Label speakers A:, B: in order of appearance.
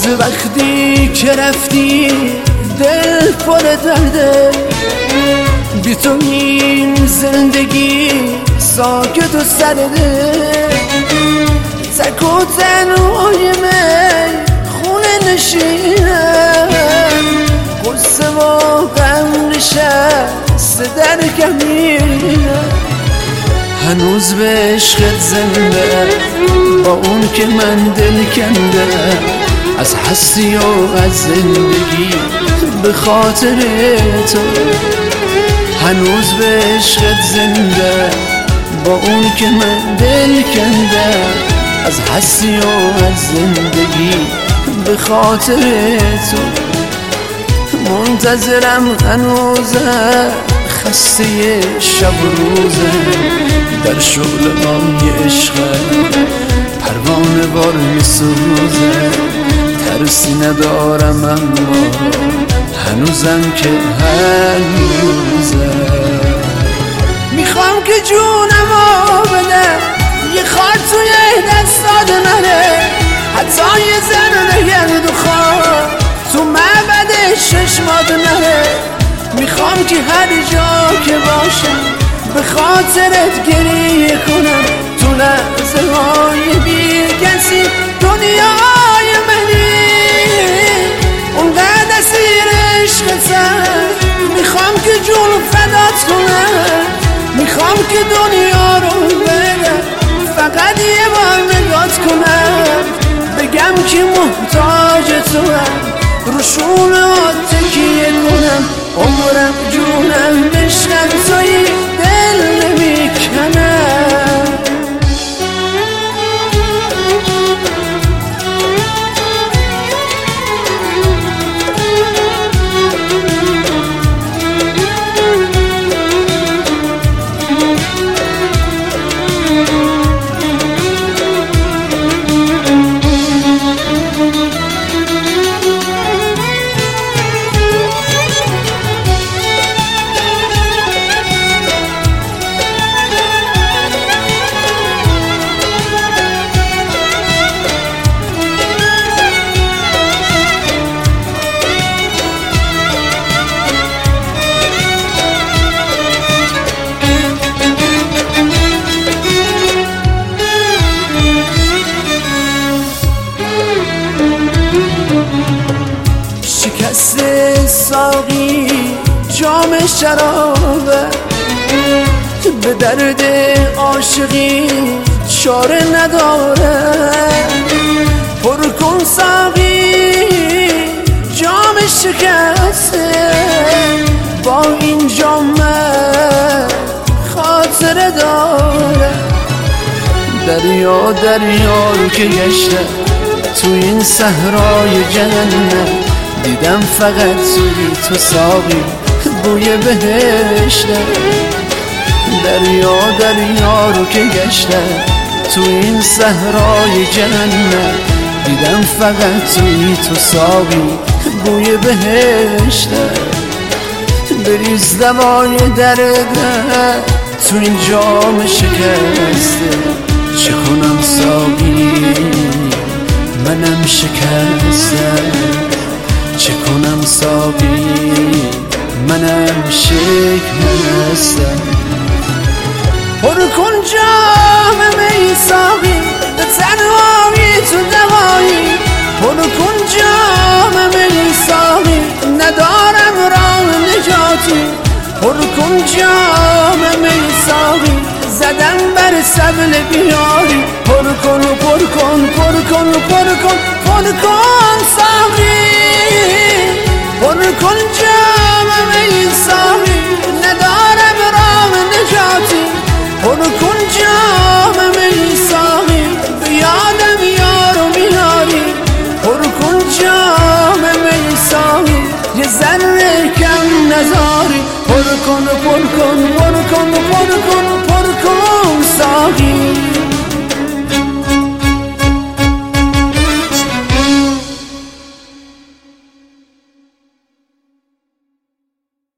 A: از وقتی که رفتی دل پر درده، بی تو این زندگی ساکت و سرده. تک و تنهای من خونه نشینم، قصه و غم نشسته در کمینم. هنوز به عشقت زنده، با اون که من دل کنده، از هستی و از زندگی به خاطر تو. هنوز به عشقت زنده، با اون که من دل کنده، از هستی و از زندگی به خاطر تو. منتظرم هنوزم، خسته شب و روزه، در شعله‌های عشقم پروانه وار میسوزه. ترسی ندارم اما هنوزم که هنوزه. میخوام که جونمو بده، یه خار توی دستات نره، حتی یه ذره گرد و خار تو معبد چشمات نره. میخوام که هر جا که باشم به خاطرت گریه کنم، تو لحظه های بی کسی دنیای منی. اونقدر اسیر عشقتم، میخوام که جون فدات کنم، میخوام که دنیا رو بدم، فقط یه بار نگات کنم، بگم که محتاج تو هم، رو شونه‌هات تکیه کنم. عمرم جونم عشقم تویی، دل نمیکنم. شکست ساقی جام شرابه، به درد عاشقی چاره نداره. پر کن ساقی جام شکسته، با این جام خاطره داره. دریا دریا رو که گشتم تو این صحرای جنت، دیدم فقط توی تو ساقی بوی بهشتم. دریا دریا رو که گشتم تو این صحرای جنت، دیدم فقط توی تو ساقی بوی بهشتم. بریز دوای دردم تو این جام شکسته، چه کنم ساقی منم شکستم، چه کنم ساقی منم شکستم. پر کن جام می ساقی، به تنهایی تو دوایی. پر کن جام می ساقی، ندارم راه نجاتی. پر کن جام می ساقی، زدم بر سبل بیاری. پر کن پر کن پر کن پر کن پر کن ساقی. پر کن جام می ساقی، ندارم راه نجاتی. پر کن جام